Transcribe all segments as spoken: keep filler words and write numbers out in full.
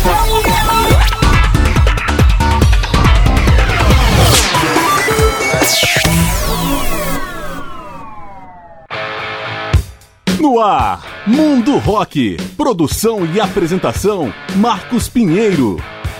No ar, Mundo Rock. Produção e apresentação, Marcos Pinheiro.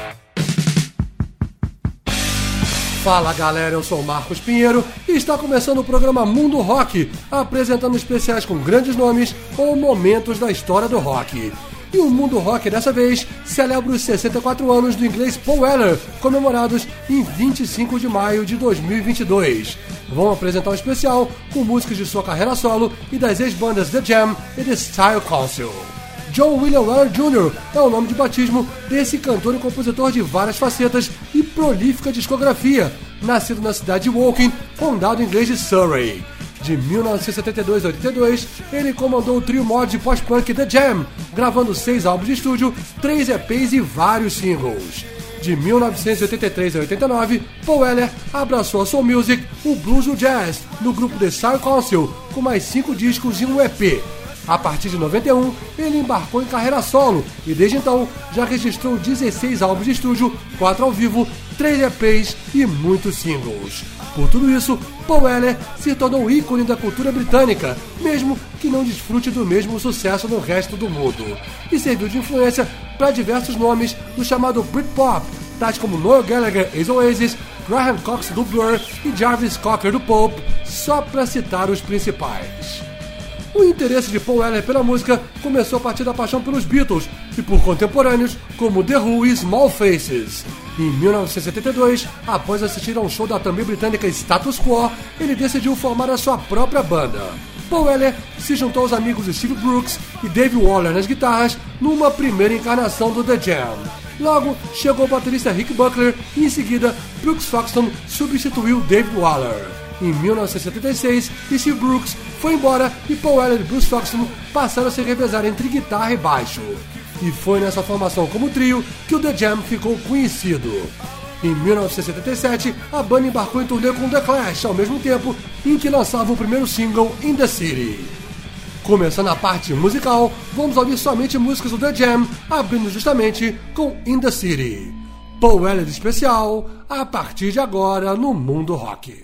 Fala galera, eu sou o Marcos Pinheiro e está começando o programa Mundo Rock, apresentando especiais com grandes nomes ou momentos da história do rock. E o Mundo Rock dessa vez celebra os sessenta e quatro anos do inglês Paul Weller, comemorados em vinte e cinco de maio de dois mil e vinte e dois. Vão apresentar um especial com músicas de sua carreira solo e das ex-bandas The Jam e The Style Council. John William Weller Júnior é o nome de batismo desse cantor e compositor de várias facetas e prolífica discografia, nascido na cidade de Woking, condado inglês de Surrey. De mil novecentos e setenta e dois a oitenta e dois, ele comandou o trio mod de post-punk The Jam, gravando seis álbuns de estúdio, três E Pês e vários singles. De mil novecentos e oitenta e três a oitenta e nove, Paul Weller abraçou a soul music, o blues e o jazz, no grupo The Style Council, com mais cinco discos e um E P. A partir de noventa e um, ele embarcou em carreira solo e desde então já registrou dezesseis álbuns de estúdio, quatro ao vivo, três E Pês e muitos singles. Por tudo isso, Paul Weller se tornou ícone da cultura britânica, mesmo que não desfrute do mesmo sucesso no resto do mundo, e serviu de influência para diversos nomes do chamado Britpop, tais como Noel Gallagher, ex-Oasis, Graham Cox do Blur e Jarvis Cocker do Pulp, só para citar os principais. O interesse de Paul Weller pela música começou a partir da paixão pelos Beatles e por contemporâneos como The Who e Small Faces. Em mil novecentos e setenta e dois, após assistir a um show da também britânica Status Quo, ele decidiu formar a sua própria banda. Paul Weller se juntou aos amigos Steve Brooks e Dave Waller nas guitarras numa primeira encarnação do The Jam. Logo, chegou o baterista Rick Buckler e em seguida, Brooks Foxton substituiu Dave Waller. Em mil novecentos e setenta e seis, Steve Brooks foi embora e Paul Weller e Bruce Foxton passaram a se revezar entre guitarra e baixo. E foi nessa formação como trio que o The Jam ficou conhecido. Em mil novecentos e setenta e sete, a banda embarcou em turnê com The Clash, ao mesmo tempo em que lançava o primeiro single, In The City. Começando a parte musical, vamos ouvir somente músicas do The Jam, abrindo justamente com In The City. Paul Weller especial, a partir de agora no Mundo Rock.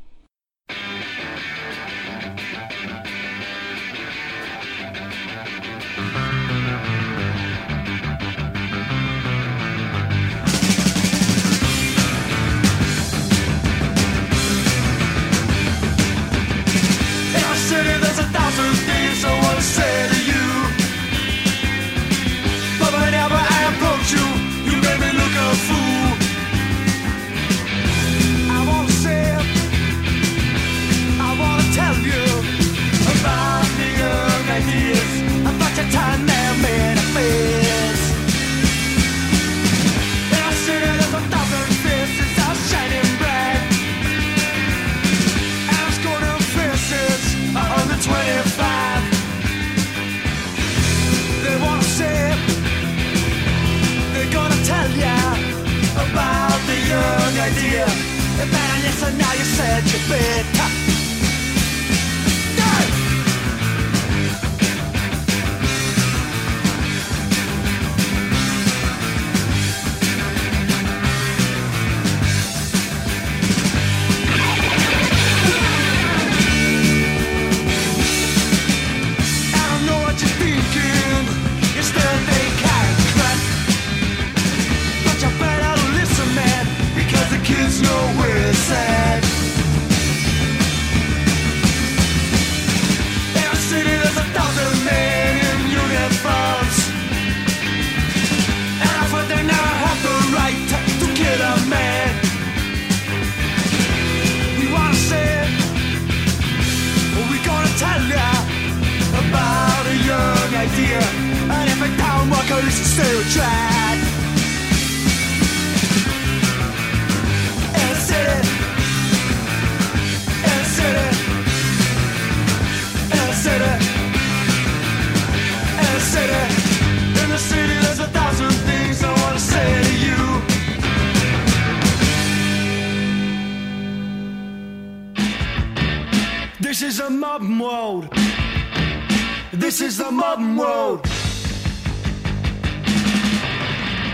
There's a thousand things I want to say to you, but whenever I approach you, you make me look a fool. I want to say, I want to tell you about the young ideas, about your time there made a face. In our city there's a thousand faces all shining bright, and I'm scoring faces on the twenty-five. They wanna say, they're gonna tell ya about the young idea. You better listen now, you said you better. Kids know where it's at. In our city there's a thousand men in uniforms, and I thought they never have the right to, to kill a man. We wanna say, we're gonna tell ya about a young idea, and every town worker is a stereotype. In the city there's a thousand things I want to say to you. This is a modern world. This is the modern world.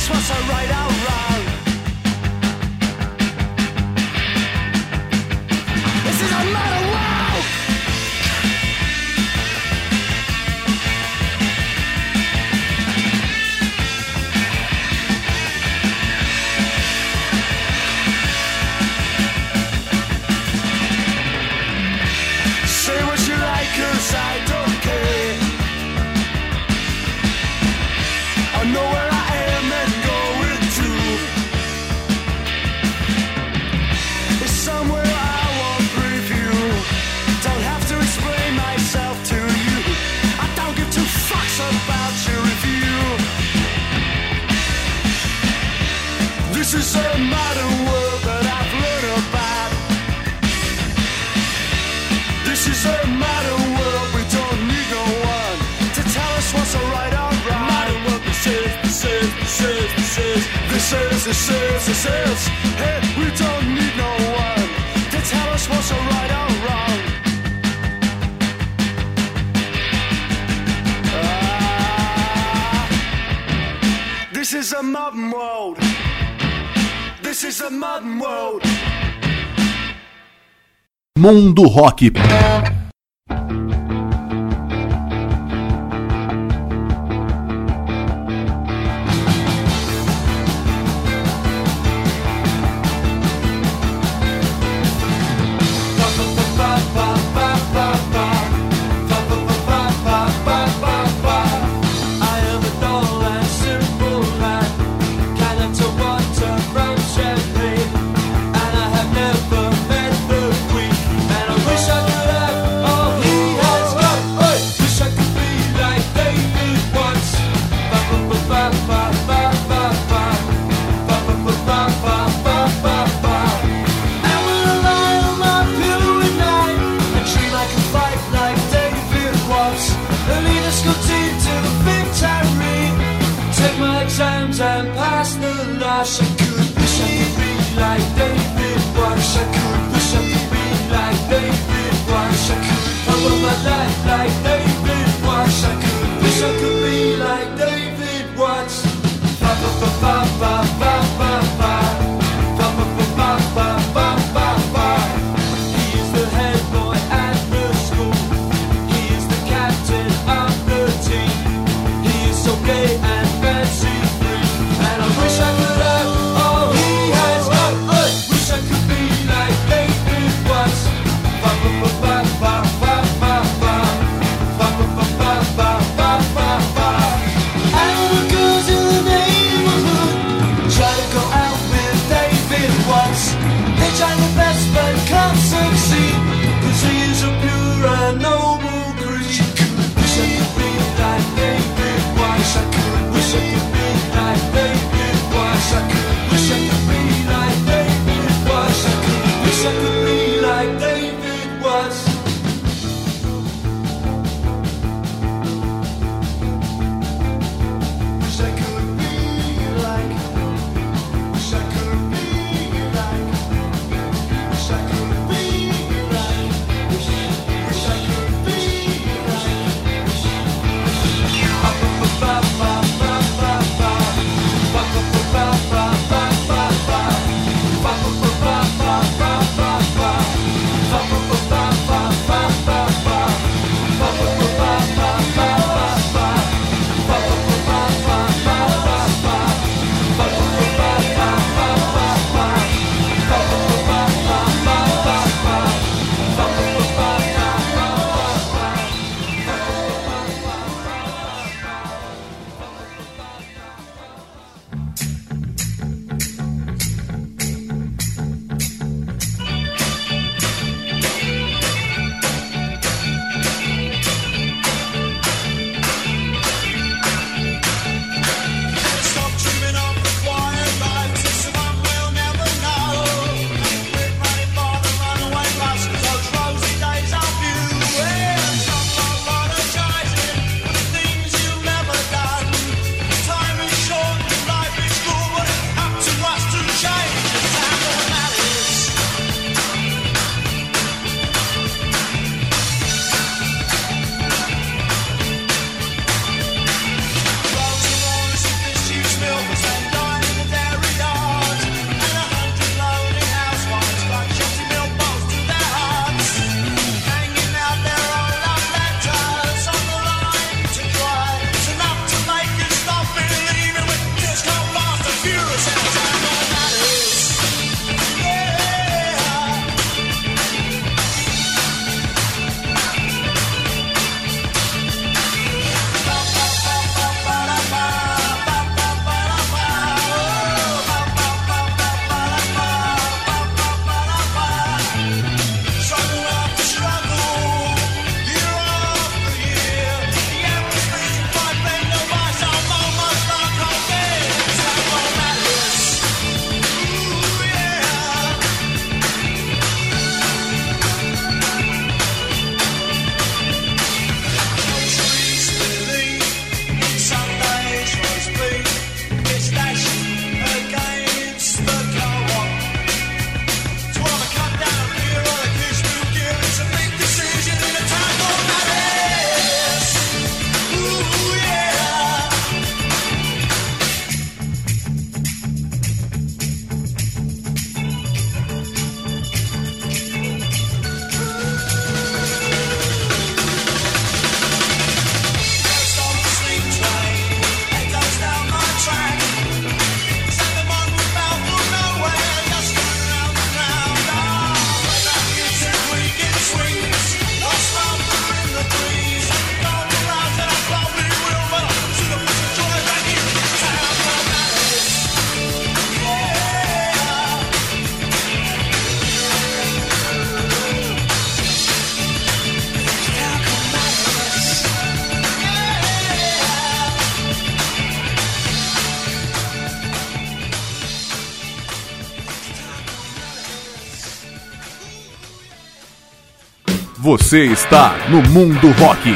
us what's right or wrong. This is a matter of wow. Say what you like, 'cause I don't care. I know where I am and going to. It's somewhere I won't preview. Don't have to explain myself to you. I don't give two fucks about your review. This is a modern world that I've learned about. This is a modern world, we don't need no one to tell us what's right or wrong. Modern world, this is, this is, this is, this is, this is, this is, this is. Hey, we don't need no one to tell us what's right or wrong. Ah, this is a modern world. This is a modern world. Mundo Rock. And pass the lash. I could wish I could be like David Walsh. I could wish I could be like David Walsh. I could follow my life like David Walsh. I could wish I could be like David Walsh. Ba ba ba ba ba ba ba ba ba ba ba ba ba ba ba. He is the head boy at the school. He is the captain of the team. He is so gay and fancy. And I wish I could have all he has. Oh, oh. Wish I could be like David Watts. Ba ba ba ba ba ba ba ba ba ba ba ba ba ba. Você está no Mundo Rock.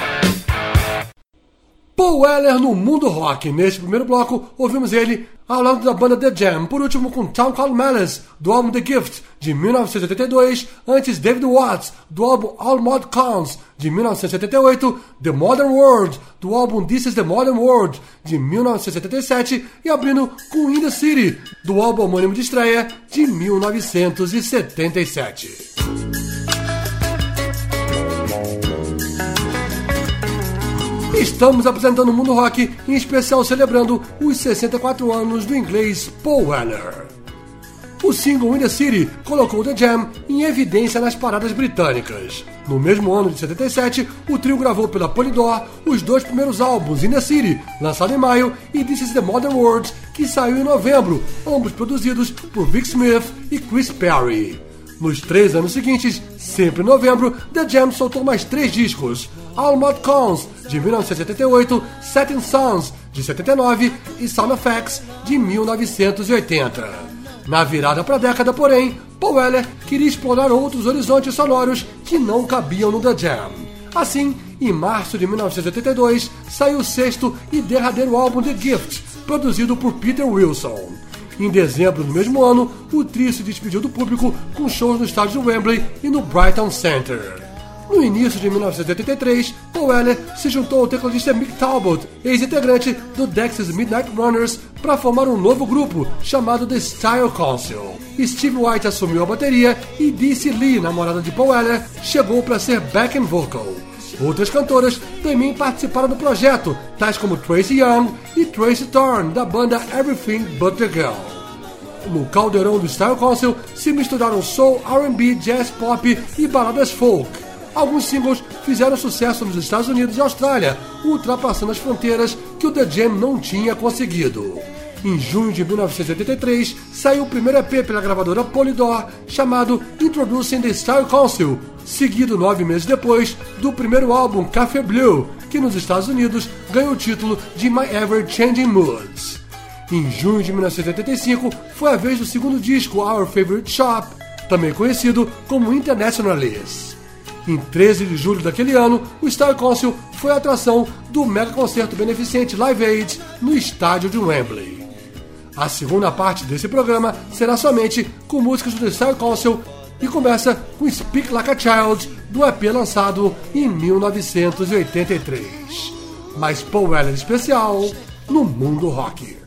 Paul Weller no Mundo Rock. Neste primeiro bloco, ouvimos ele ao lado da banda The Jam, por último com Town Called Malice, do álbum The Gift, de mil novecentos e oitenta e dois, antes David Watts, do álbum All Mod Clowns, de mil novecentos e setenta e oito, The Modern World, do álbum This Is The Modern World, de mil novecentos e setenta e sete, e abrindo com In The City, do álbum homônimo de estreia, de mil novecentos e setenta e sete. Estamos apresentando o Mundo Rock, em especial celebrando os sessenta e quatro anos do inglês Paul Weller. O single In The City colocou The Jam em evidência nas paradas britânicas. No mesmo ano de setenta e sete, o trio gravou pela Polydor os dois primeiros álbuns, In The City, lançado em maio, e This Is The Modern World, que saiu em novembro, ambos produzidos por Vic Smith e Chris Perry. Nos três anos seguintes, sempre em novembro, The Jam soltou mais três discos: All Mod Clowns, de mil novecentos e setenta e oito, Setting Suns, de setenta e nove e Sound Effects, de mil novecentos e oitenta. Na virada para a década, porém, Paul Weller queria explorar outros horizontes sonoros que não cabiam no The Jam. Assim, em março de mil novecentos e oitenta e dois, saiu o sexto e derradeiro álbum The Gift, produzido por Peter Wilson. Em dezembro do mesmo ano, o trio se despediu do público com shows no estádio de Wembley e no Brighton Center. No início de mil novecentos e oitenta e três, Paul Weller se juntou ao tecladista Mick Talbot, ex-integrante do Dexys Midnight Runners, para formar um novo grupo chamado The Style Council. Steve White assumiu a bateria e Dee C. Lee, namorada de Paul Weller, chegou para ser backing vocal. Outras cantoras também participaram do projeto, tais como Tracy Young e Tracy Thorn, da banda Everything But The Girl. No caldeirão do Style Council se misturaram soul, R and B, jazz pop e baladas folk. Alguns singles fizeram sucesso nos Estados Unidos e Austrália, ultrapassando as fronteiras que o The Jam não tinha conseguido. Em junho de mil novecentos e oitenta e três, saiu o primeiro E P pela gravadora Polydor, chamado Introducing the Style Council, seguido nove meses depois do primeiro álbum Café Blue, que nos Estados Unidos ganhou o título de My Ever Changing Moods. Em junho de mil novecentos e oitenta e cinco, foi a vez do segundo disco Our Favorite Shop, também conhecido como Internationalist. Em treze de julho daquele ano, o Style Council foi a atração do mega concerto beneficente Live Aid no estádio de Wembley. A segunda parte desse programa será somente com músicas do The Style Council e começa com Speak Like a Child, do E P lançado em mil novecentos e oitenta e três. Mais Paul Weller especial no Mundo Rock.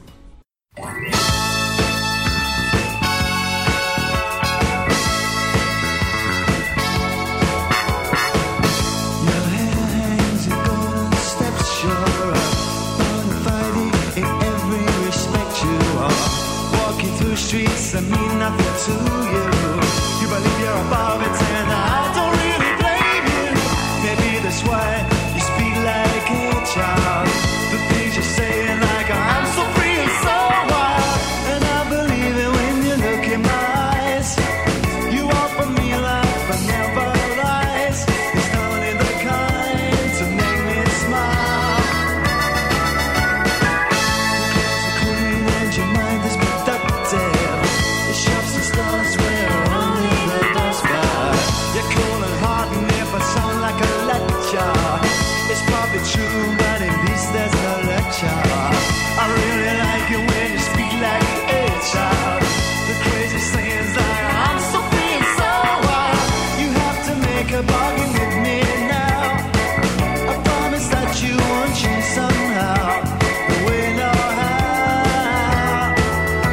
Streets that mean nothing to you. You believe you're above it, and I don't really blame you. Maybe that's why you speak like a child. The things you say, and like I'm so free and so wild. And I believe it when you look in my eyes. You offer me life, but never lies. It's only the kind to make me smile. Your clothes are clean and your mind is productive. Shops and stores where only the dust fly. You're cool and hot, and if I sound like a lecture, it's probably true, but at least there's no lecture. I really like it when you speak like a child. The crazy sayings like I'm so free and so wild. You have to make a bargain with me now. I promise that you won't change somehow. We know how.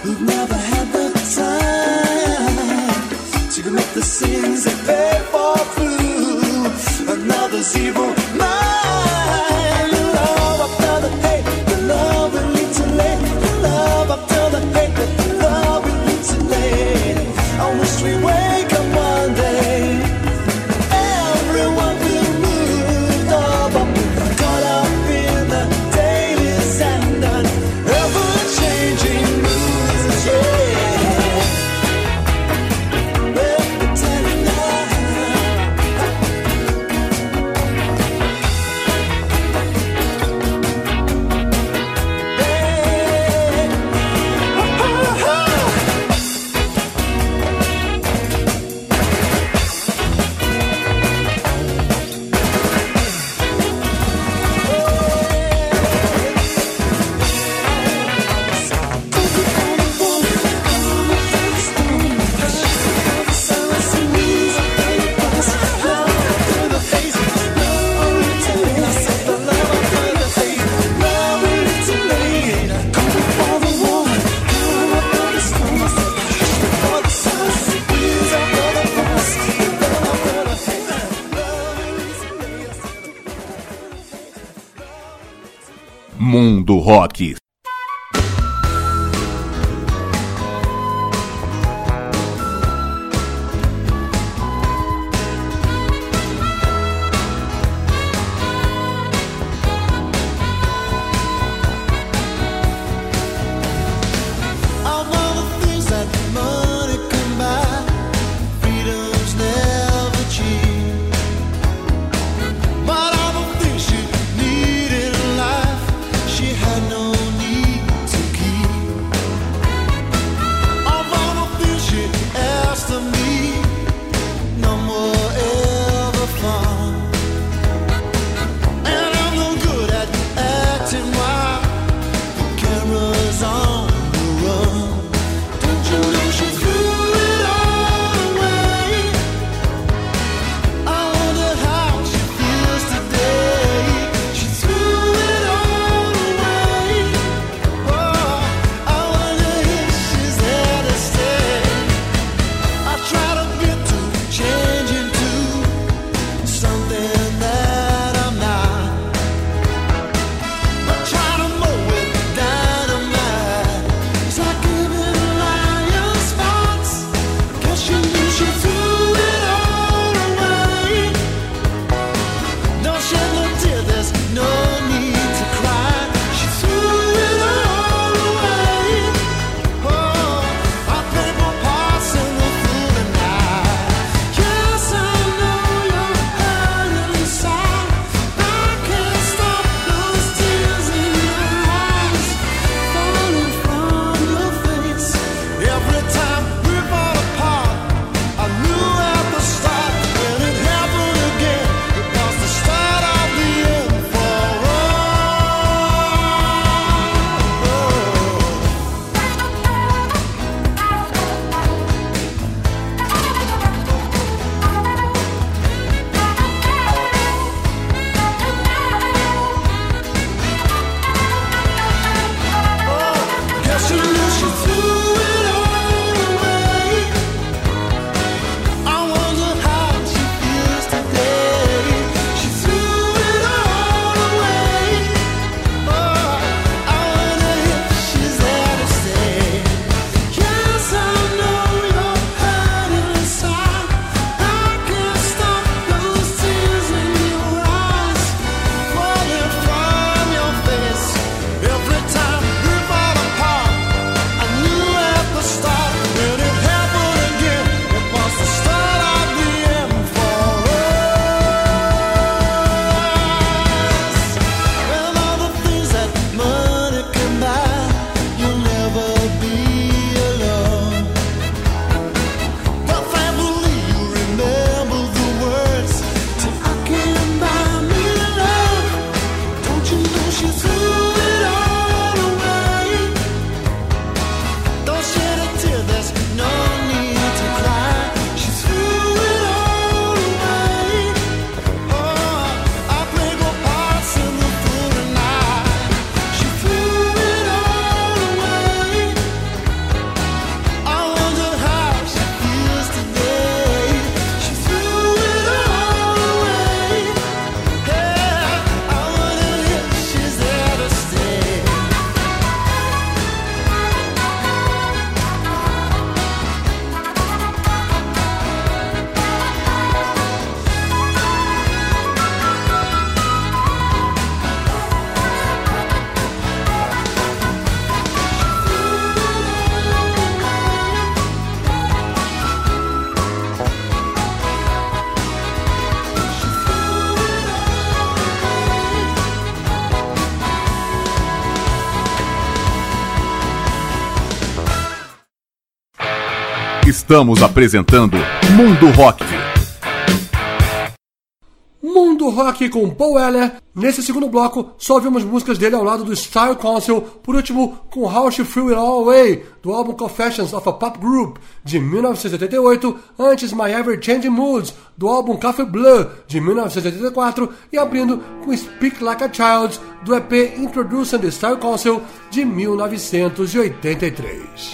who've never had the time to commit the sins they pay for through another's evil mind. Love after the hate, the love will lead to late. Love after the hate, the love will lead to late. I wish we wake up one day, everyone will move up, caught up in the dailies and the ever-changing moods, yeah. We're pretending now. Mundo Rock. But all the things she needed in life, she had no Estamos apresentando Mundo Rock. Mundo Rock com Paul Weller. Nesse segundo bloco, só ouvimos músicas dele ao lado do Style Council, por último com How She Threw It All Away, do álbum Confessions of a Pop Group, de mil novecentos e oitenta e oito, antes My Ever Changing Moods, do álbum Café Bleu, de mil novecentos e oitenta e quatro, e abrindo com Speak Like a Child, do E P Introducing the Style Council, de mil novecentos e oitenta e três.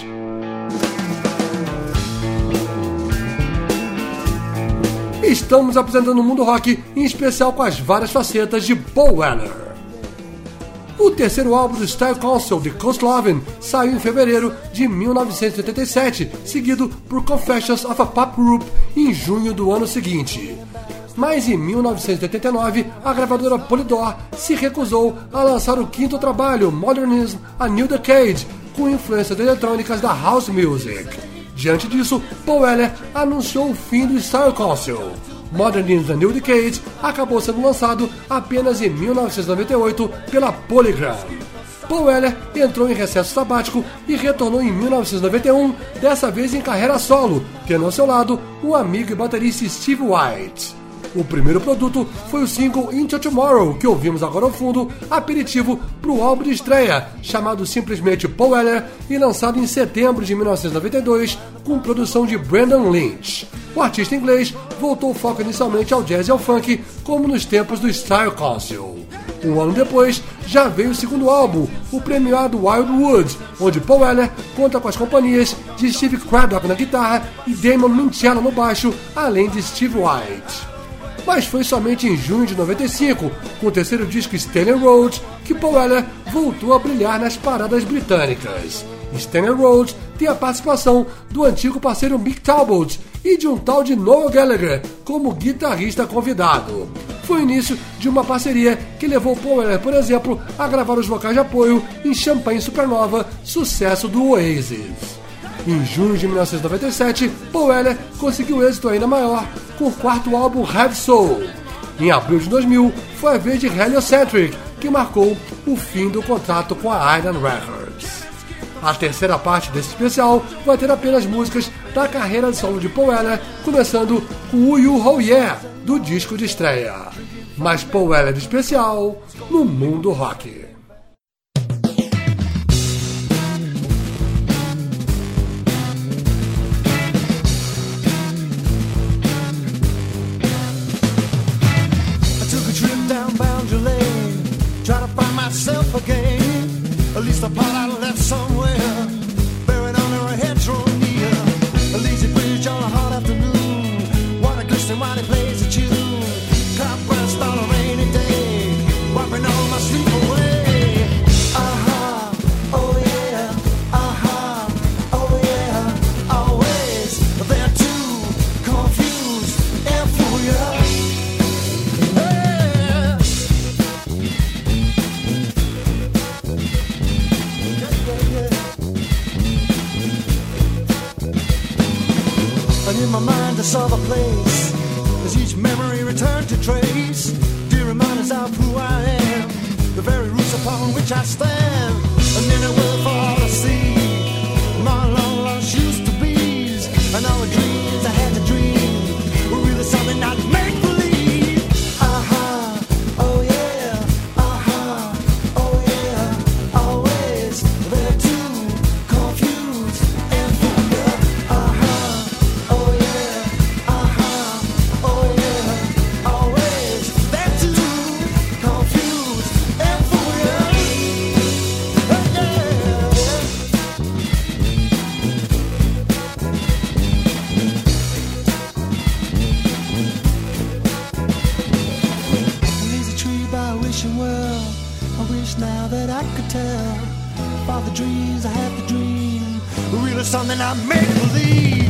Estamos apresentando o Mundo Rock, em especial com as várias facetas de Paul Weller. O terceiro álbum do Style Council, The Coast Lovin', saiu em fevereiro de mil novecentos e oitenta e sete, seguido por Confessions of a Pop Group em junho do ano seguinte. Mas em mil novecentos e oitenta e nove, a gravadora Polydor se recusou a lançar o quinto trabalho, Modernism: A New Decade, com influências eletrônicas da House Music. Diante disso, Paul Weller anunciou o fim do Style Council. Modernism: A New Decade acabou sendo lançado apenas em mil novecentos e noventa e oito pela Polygram. Paul Weller entrou em recesso sabático e retornou em mil novecentos e noventa e um, dessa vez em carreira solo, tendo ao seu lado o amigo e baterista Steve White. O primeiro produto foi o single Into Tomorrow, que ouvimos agora ao fundo, aperitivo para o álbum de estreia, chamado simplesmente Paul Weller, e lançado em setembro de mil novecentos e noventa e dois, com produção de Brandon Lynch. O artista inglês voltou o foco inicialmente ao jazz e ao funk, como nos tempos do Style Council. Um ano depois, já veio o segundo álbum, o premiado Wildwood, onde Paul Weller conta com as companhias de Steve Craddock na guitarra e Damon Minchella no baixo, além de Steve White. Mas foi somente em junho de noventa e cinco, com o terceiro disco Stanley Road, que Paul Weller voltou a brilhar nas paradas britânicas. Stanley Road tem a participação do antigo parceiro Mick Talbot e de um tal de Noel Gallagher como guitarrista convidado. Foi o início de uma parceria que levou Paul Weller, por exemplo, a gravar os vocais de apoio em Champagne Supernova, sucesso do Oasis. Em junho de mil novecentos e noventa e sete, Paul Weller conseguiu êxito ainda maior com o quarto álbum Head Soul. Em abril de dois mil, foi a vez de Heliocentric, que marcou o fim do contrato com a Island Records. A terceira parte desse especial vai ter apenas músicas da carreira de solo de Paul Weller, começando com o You Oh Yeah, do disco de estreia. Mais Paul Weller especial no Mundo Rock. Again, at least the part I left somewhere, buried under a hedgerow near a lazy bridge on a hot afternoon. Water glistening while it plays a tune. Cloud burst on a rainy day, wiping all my sleep away. Aha, oh yeah, aha, oh yeah, always they're too confused and furious. And in my mind I saw the place, as each memory returned to trace, dear reminders of who I am, the very roots upon which I stand. And in a world for all to see, my long lost used to be's, and all the dreams I had to dream were really something I'd make believe. Aha, oh yeah, aha, oh yeah, always they're too confused and furious. Aha. Something I make believe.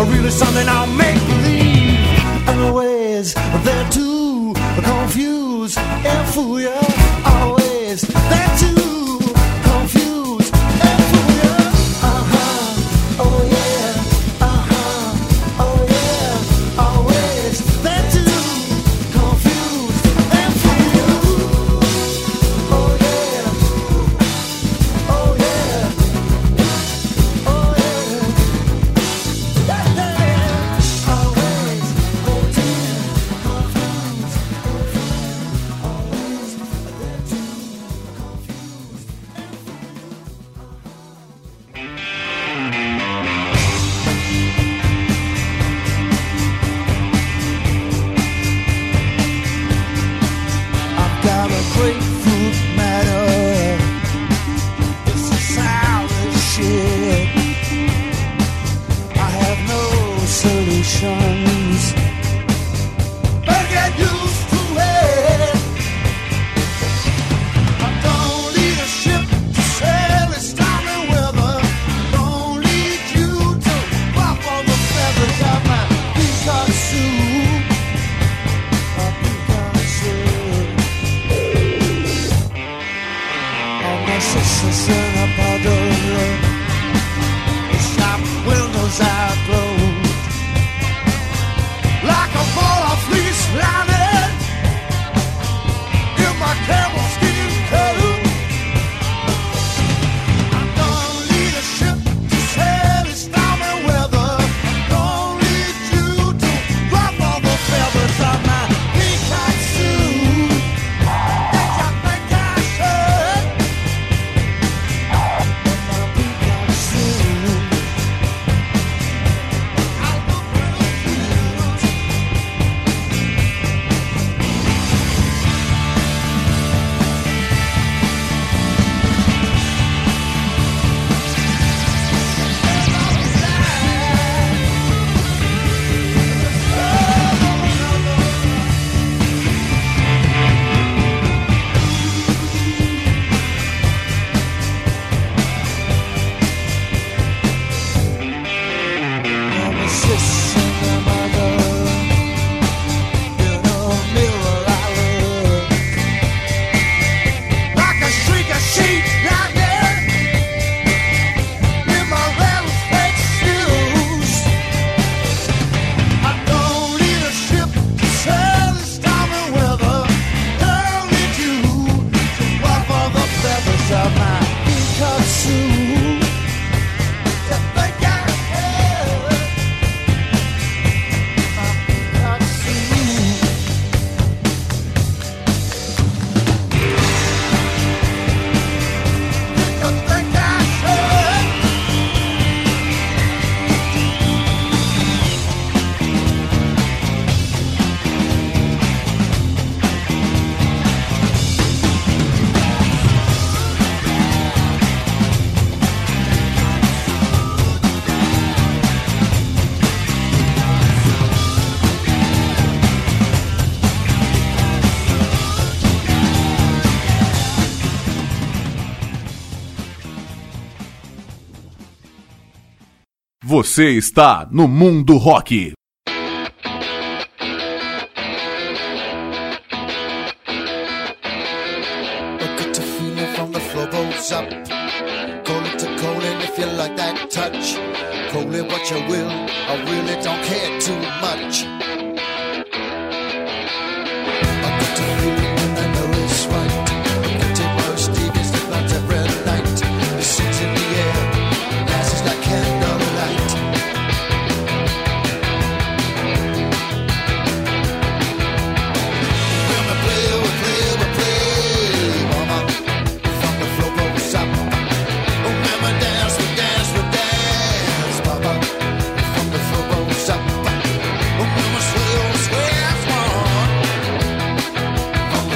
really something I'll make believe. Always there to confuse and fool you. Always there to confuse and fool you. Uh-huh, oh yeah, uh-huh, oh yeah. Always there to confuse and fool you. Oh yeah, oh yeah, oh yeah. That, that, always there to confuse, always there to confuse and I've got a grapefruit matter. It's a sour shit. I have no solutions. But get used to it. I don't need a ship to sail in stormy weather. Don't need you to ruffle the feathers of my peacock suit. My peacock suit. All my sisters in a puddle. The shop windows are closed. Like a ball of fleece landed in my camel skin coat. I don't need a ship to sail in stormy weather. Don't need you to ruffle the feathers of my peacock suit. Think I think I should. But my peacock suit, I look real cute. I'm a sister and a mother. In a mirror I look like a streak of sheep lightning in my rattlesnake shoes. I don't need a ship to sail in stormy weather. Don't need you to ruffle the feathers of my peacock suit. You think I care? My peacock suit. You think I should? Você está no Mundo Rock. Get the feeling from the floorboards up. Call it to Colin if you like that touch. Call it what you will, I really don't care too much. I got the feeling and I know it's right. Captain Rose Stevens, the lights of red light. The seats in the air, glasses like candlelight. When we play, we play, we play, mama. From the floorboards up. Oh, when we dance, we dance, we dance, mama. From the floorboards up. Oh, when we sway, we sway as one. From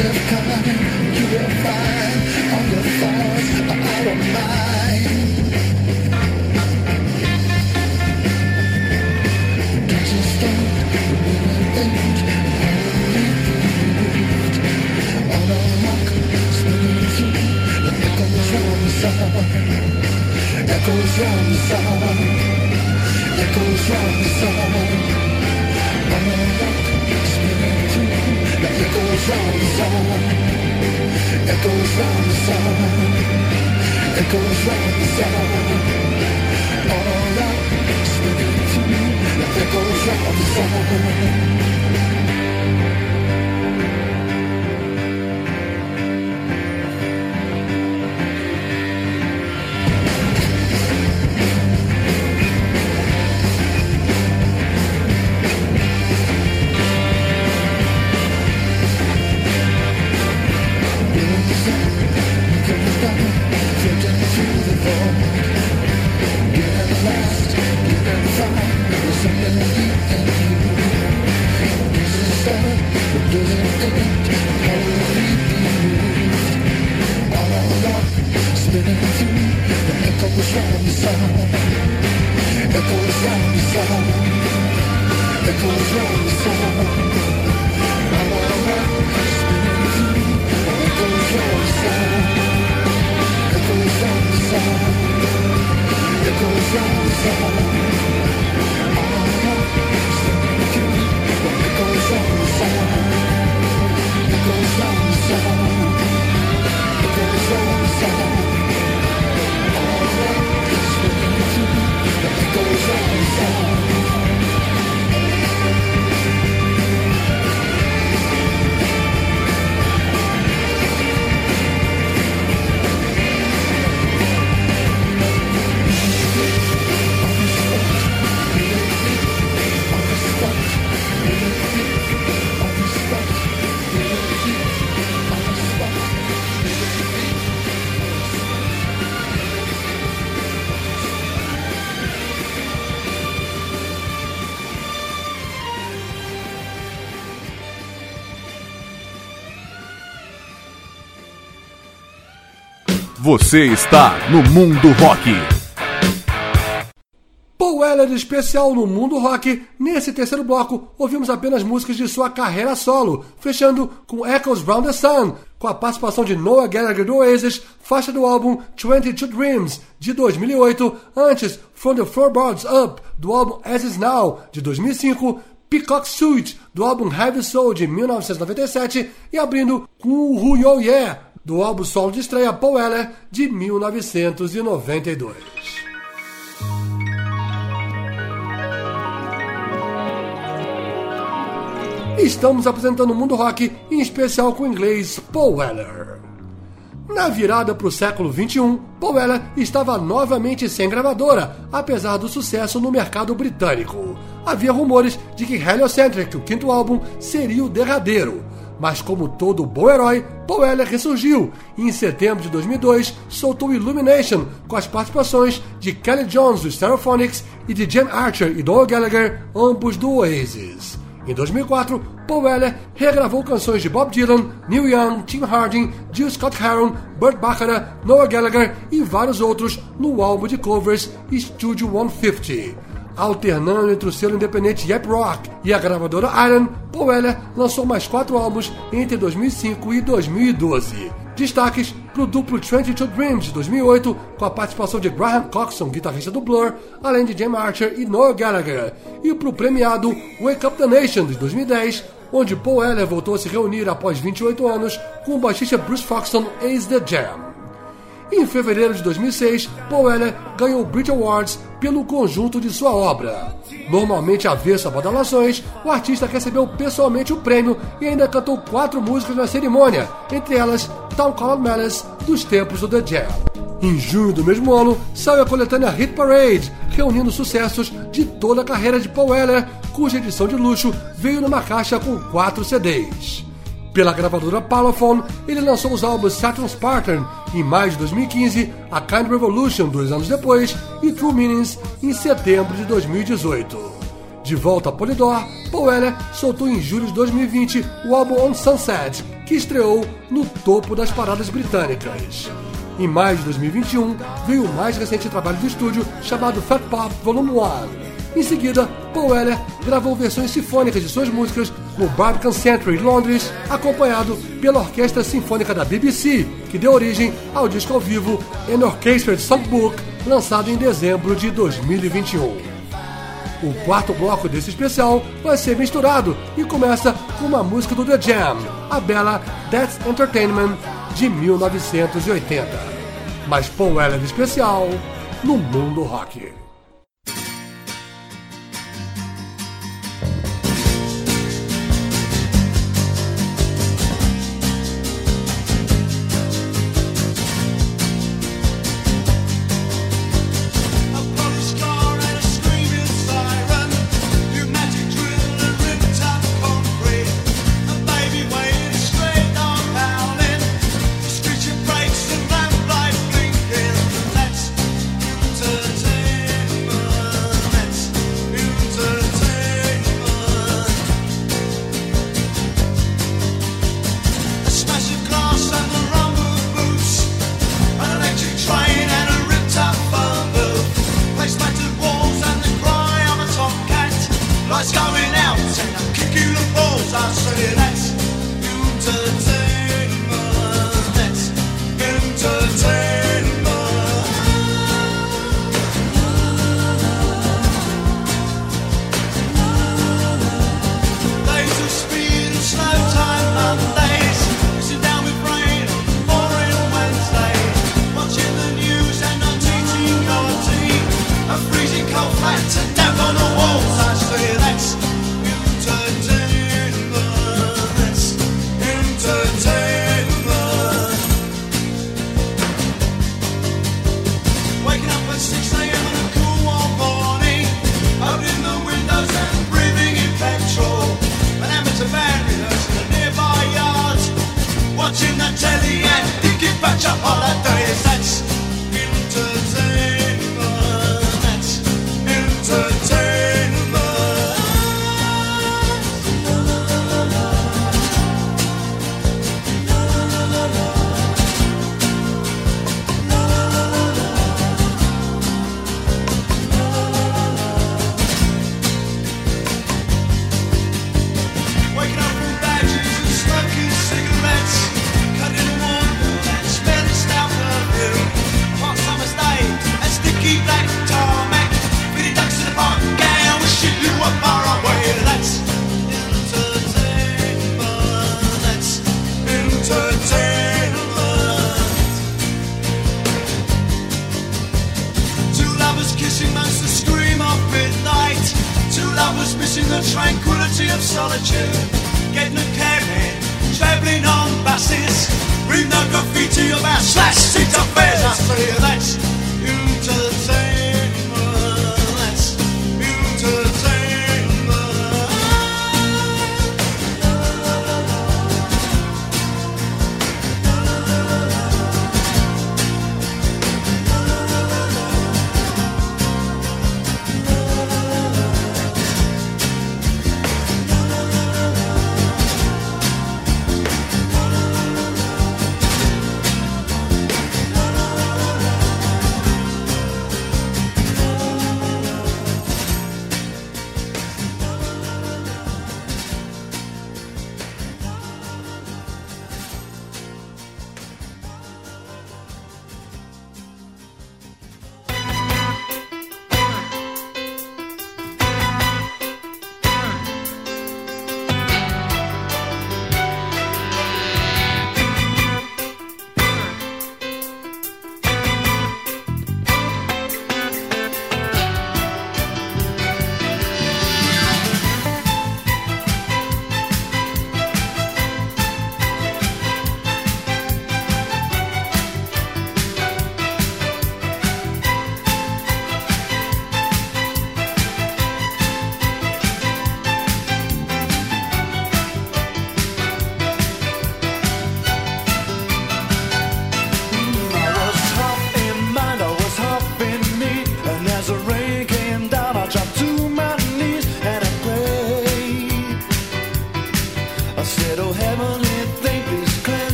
Echoes from the sun, echoes from the sun. On a rock, spinning through. The echoes from the sun, echoes from the sun, echoes from the sun. On a rock, spinning through. The echoes from the sun. Você está no Mundo Rock. Paul Weller especial no Mundo Rock. Nesse terceiro bloco, ouvimos apenas músicas de sua carreira solo, fechando com Echoes Round the Sun, com a participação de Noel Gallagher do Oasis, faixa do álbum twenty-two Dreams, de dois mil e oito, antes From the Floorboards Up, do álbum As Is Now, de dois mil e cinco, Peacock Suite, do álbum Heavy Soul, de mil novecentos e noventa e sete, e abrindo com o Who Yo Yeah, do álbum solo de estreia Paul Weller, de mil novecentos e noventa e dois. Estamos apresentando o Mundo Rock, em especial com o inglês Paul Weller. Na virada para o século vinte e um, Paul Weller estava novamente sem gravadora, apesar do sucesso no mercado britânico. Havia rumores de que Heliocentric, o quinto álbum, seria o derradeiro. Mas como todo bom herói, Paul Weller ressurgiu e em setembro de dois mil e dois soltou Illumination com as participações de Kelly Jones do Stereophonics e de Jen Archer e Noel Gallagher, ambos do Oasis. Em dois mil e quatro, Paul Weller regravou canções de Bob Dylan, Neil Young, Tim Harding, Jill Scott-Heron, Burt Bacharach, Noel Gallagher e vários outros no álbum de covers Studio cento e cinquenta. Alternando entre o selo independente Yep Rock e a gravadora Iron, Paul Weller lançou mais quatro álbuns entre dois mil e cinco e dois mil e doze. Destaques para o duplo twenty-two Dreams de dois mil e oito, com a participação de Graham Coxon, guitarrista do Blur, além de Jim Archer e Noel Gallagher, e para o premiado Wake Up the Nation de dois mil e dez, onde Paul Weller voltou a se reunir após vinte e oito anos com o baixista Bruce Foxton, ex The Jam. Em fevereiro de dois mil e seis, Paul Weller ganhou o Brit Awards pelo conjunto de sua obra. Normalmente avesso a badalações, o artista recebeu pessoalmente o prêmio e ainda cantou quatro músicas na cerimônia, entre elas Town Called Malice, dos tempos do The Jam. Em junho do mesmo ano, saiu a coletânea Hit Parade, reunindo sucessos de toda a carreira de Paul Weller, cuja edição de luxo veio numa caixa com quatro C Ds. Pela gravadora Parlophone, ele lançou os álbuns Saturn Spartan em maio de dois mil e quinze, A Kind Revolution dois anos depois e True Meanings em setembro de dois mil e dezoito. De volta a Polydor, Paul Weller soltou em julho de dois mil e vinte o álbum On Sunset, que estreou no topo das paradas britânicas. Em maio de dois mil e vinte e um, veio o mais recente trabalho do estúdio chamado Fat Pop Volume um. Em seguida, Paul Weller gravou versões sinfônicas de suas músicas no Barbican Centre, em Londres, acompanhado pela Orquestra Sinfônica da B B C, que deu origem ao disco ao vivo An Orchestrated Songbook, lançado em dezembro de dois mil e vinte e um. O quarto bloco desse especial vai ser misturado e começa com uma música do The Jam, a bela That's Entertainment, de mil novecentos e oitenta. Mas Paul Weller especial no Mundo Rock.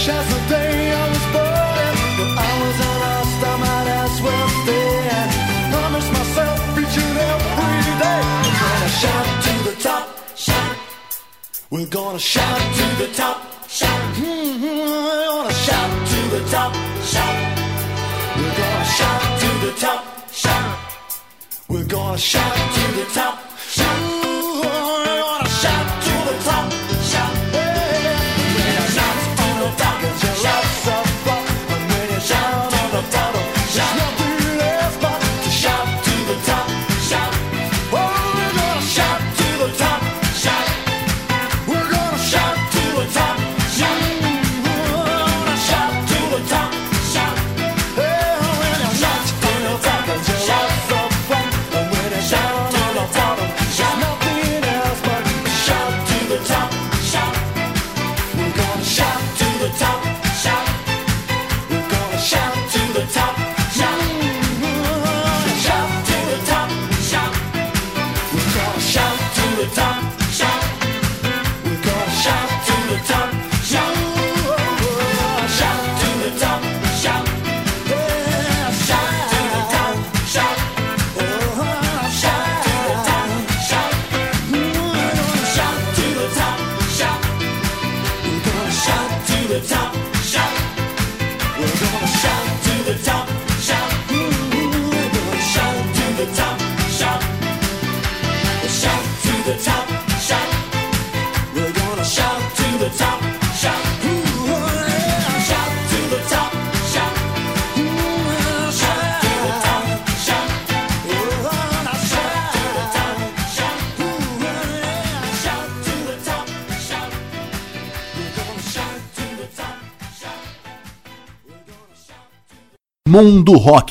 fresh as the day I was born. If I was an lost, I might as well stay. I miss myself each and every day. We're gonna shout to the top, shout. We're gonna shout to the top, shout. Mm-hmm. We're gonna shout to the top, shout. We're gonna shout to the top, shout. We're gonna shout to the top, shout. We're gonna shout to the top, shout. Hey, when you shout to the top, shout so far. And when you shout to the top, shout. Nothing else but to shout to the top, shout. Oh, we're gonna shout to the top, shout. We're gonna shout to the top, shout. We're gonna shout to the top, shout. Hey, when you shout to the top, shout so far. And when you shout to the top, shout. Nothing else but to shout to the top, shout. We're gonna shout to the top, shout. We're gonna shout to the top, shout. We're gonna shout to the top, shout. We're gonna shout to the top, shout. We're gonna shout to the top, shout. We're gonna shout to the top, shout. Yeah, shout to the top, shout. Oh, shout to the top, shout. We're gonna shout to the top, shout. We're gonna shout to the top, shout. We're gonna shout to the top, shout. We're gonna shout to the top, shout. Shout to the top, shout. We're gonna shout to the top, shout. Shout to the top, shout. Shout to the top, shout. We're gonna shout to the top, shout. Shout to the top, shout. We're gonna shout to the top, shout. We're gonna shout to the Mundo Rock.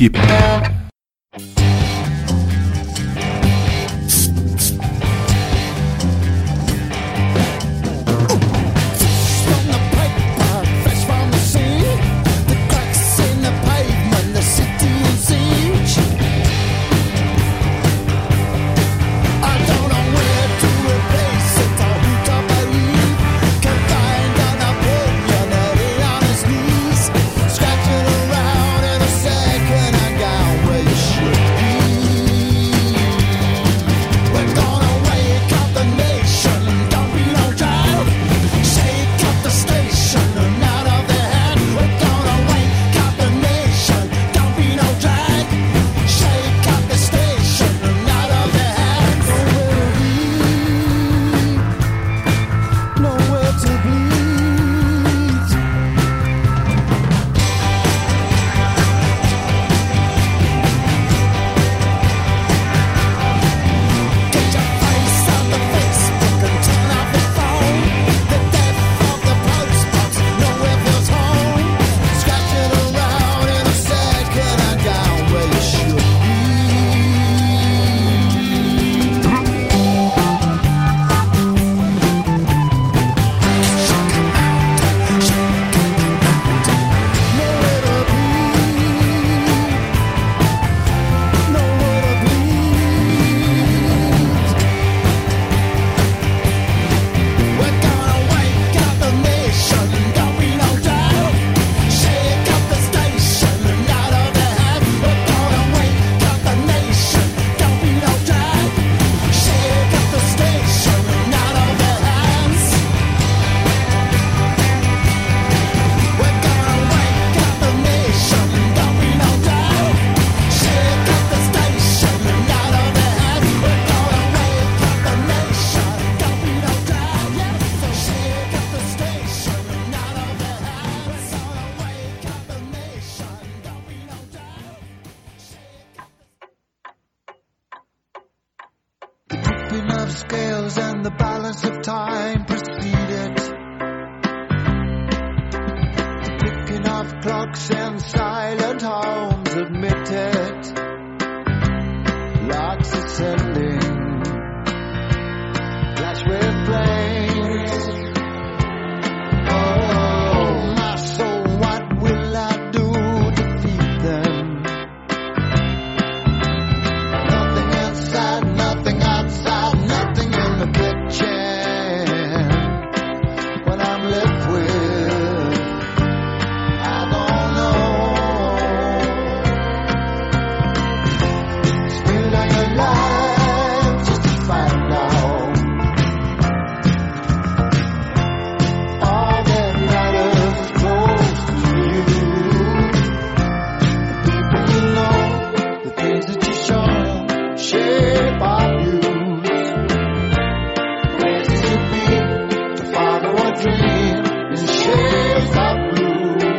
From the paper, fresh from the sea, the cracks in the pavement, the city in siege. I don't know where to replace it or who to believe. Can find an opinion on his knees, scratching around in a second hand gown where you should be. We're gonna wake up the nation, don't be no child. Shake up the station and out of their hand. We're gonna wake up the nation, don't be no drag. Shake up the station and out of their hands. Nowhere to bleed, nowhere to bleed. Get your face on the Facebook and turn off the phone. The death of the postbox, nowhere feels home. Scratching around in a second hand gown where you should be. Nowhere to bleed, nowhere to bleed. We're gonna wake up the nation, don't be no doubt. Shake up the station and out of their hands. We're gonna wake up the nation, don't be no doubt. Shake up the station and out of their hands. We're gonna wake up the nation, don't be no doubt. Shake up the station and out of their hands. We're gonna wake up the nation, don't be no doubt. Yes, so shake up the station and out of their hands. We're gonna wake up the nation, don't be no doubt. Shake up the tipping of scales and the balance of time proceeded. The ticking of clocks and silent homes admitted. Lights ascending, flash with flames. Oh, my soul, what will I do to feed them? Nothing inside, nothing outside, nothing in the kitchen. What I'm left with shades of blue.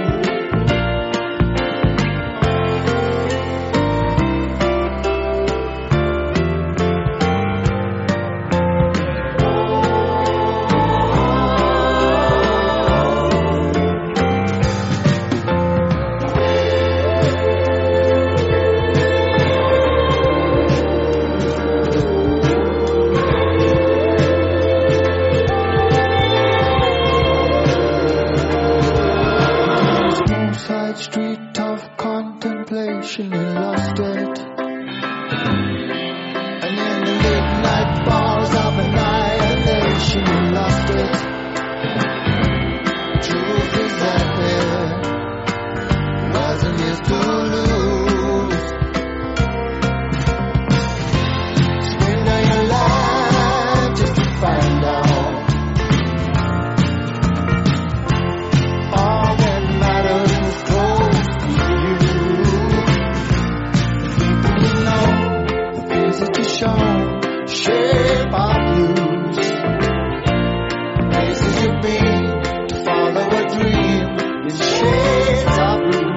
Street of contemplation, you lost it. And in the midnight bars of annihilation, you lost it. Truth is that there wasn't yours to lose. Spend all your life just to find out. All that matters is close to you. People you know, the fears that you show, shape of blues. Places you've been to follow a dream in shades of blue.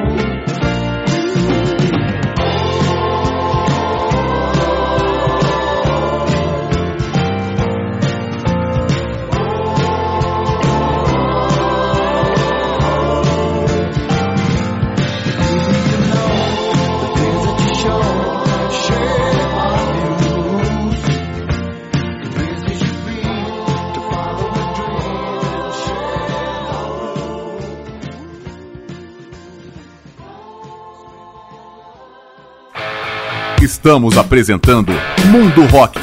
Estamos apresentando Mundo Rock.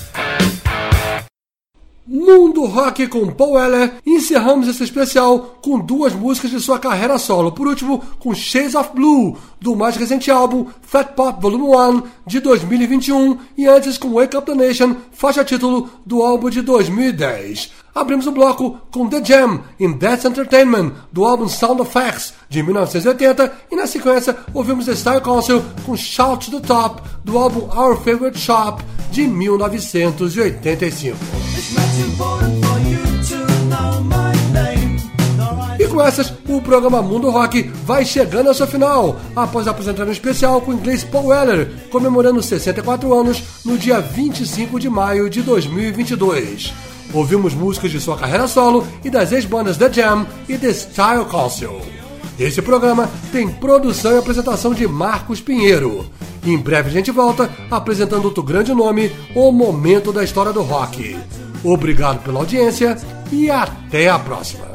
Mundo Rock com Paul Weller. Encerramos esse especial com duas músicas de sua carreira solo. Por último, com Shades of Blue, do mais recente álbum Fat Pop Volume um, de dois mil e vinte e um. E antes com Wake Up the Nation, faixa título do álbum de dois mil e dez. Abrimos o bloco com The Jam, in That's Entertainment, do álbum Sound of Facts, de mil novecentos e oitenta. E na sequência, ouvimos The Style Council com Shout to the Top, do álbum Our Favorite Shop, de mil novecentos e oitenta e cinco. E com essas, o programa Mundo Rock vai chegando ao seu final, após apresentar um especial com o inglês Paul Weller, comemorando sessenta e quatro anos no dia vinte e cinco de maio de dois mil e vinte e dois. Ouvimos músicas de sua carreira solo e das ex-bandas The Jam e The Style Council. Esse programa tem produção e apresentação de Marcos Pinheiro. Em breve a gente volta apresentando outro grande nome, o momento da história do rock. Obrigado pela audiência e até a próxima.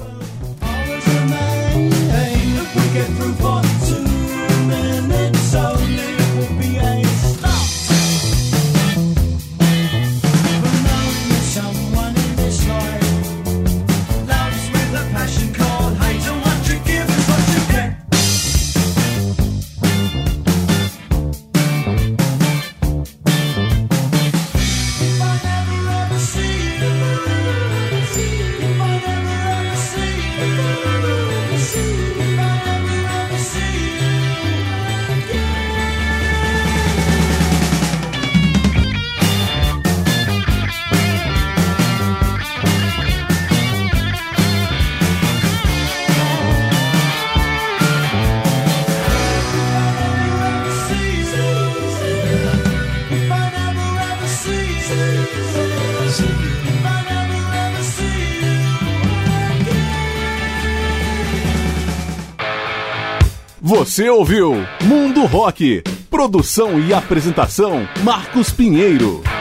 Você ouviu Mundo Rock. Produção e apresentação Marcos Pinheiro.